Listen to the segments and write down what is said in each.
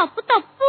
తప్పు తప్పు.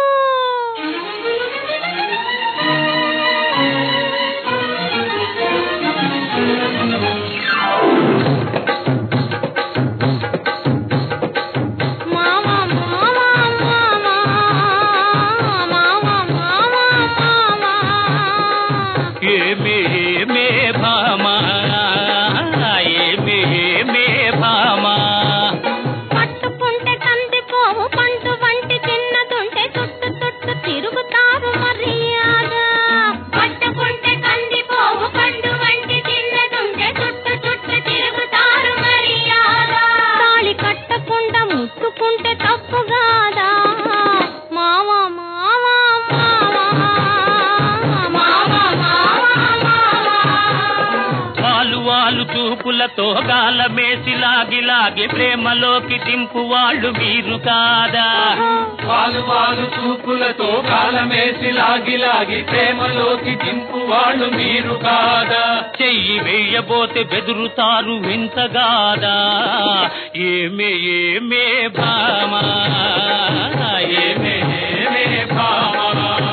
చూపులతో గాలమేసి లాగి లాగి ప్రేమలోకి దింపు వాళ్ళు మీరు కాదా? వాలు వాలు చూపులతో గాలమేసి లాగి లాగి ప్రేమలోకి దింపు వాళ్ళు మీరు కాదా? చెయ్యి వేయబోతే బెదురుతారు వింతగాదా? ఏమే ఏమే భామా, ఏమే ఏమే భామా.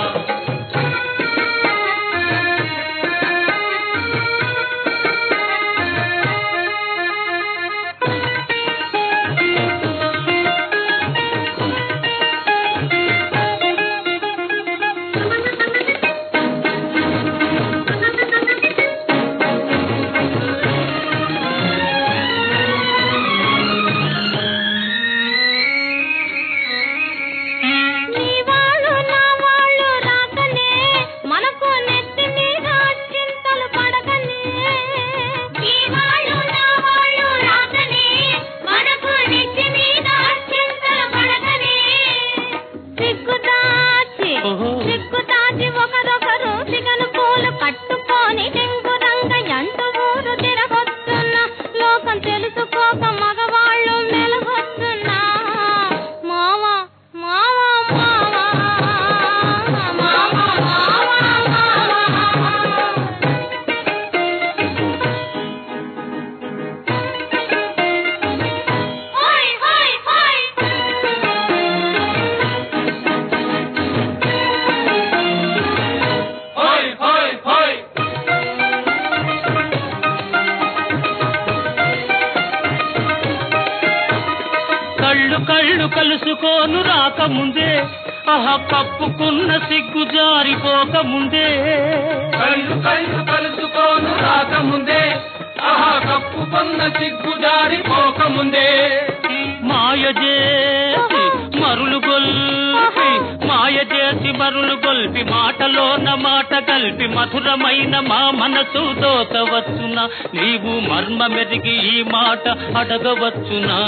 కళ్ళు కలుసుకోను రాకముందే, ఆహా కప్పుకున్న సిగ్గు జారిపోకముందే. కళ్ళు కళ్ళు కలుసుకోను రాకముందే, ఆహా కప్పుకున్న సిగ్గు జారిపోకముందే. మాయ చేసి మరులు గొల్పి, మాయ చేసి మరులు గొల్పి, మాటలోన మాట కలిపి మధురమైన మా మనసు దోచవచ్చునా? నీవు మర్మ మెరిగి ఈ మాట అడగవచ్చునా?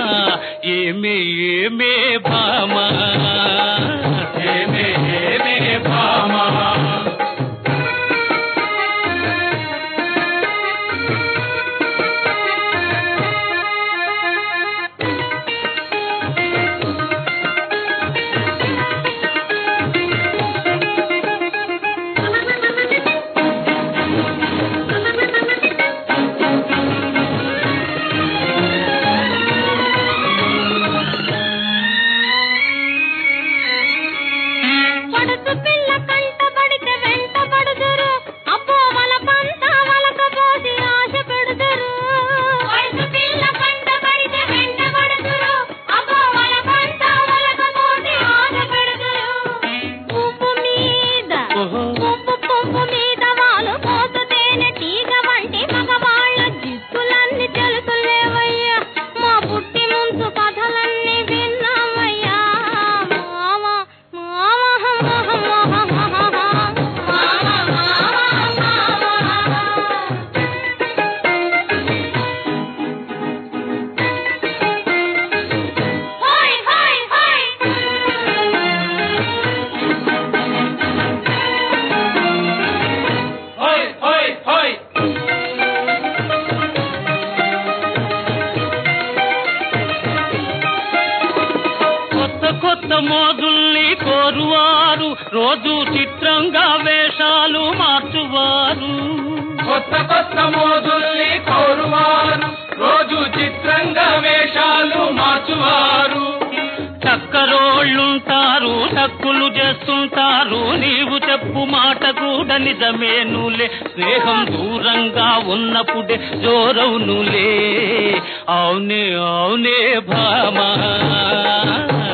ఏమే ఏమే భామా, ఏమే ఏమే భామా. మోదుల్ని కోరువారు రోజు చిత్రంగా వేషాలు మార్చువారు. కొత్త కొత్త మోదుల్ని కోరువారు రోజు చిత్రంగా వేషాలు మార్చువారు. చక్కరోళ్ళుంటారు టక్కులు చేస్తుంటారు నీవు చెప్పు మాట కూడా నిజమేనులే స్నేహం దూరంగా ఉన్నప్పుడే జోరవునులే అవునే అవునే భామా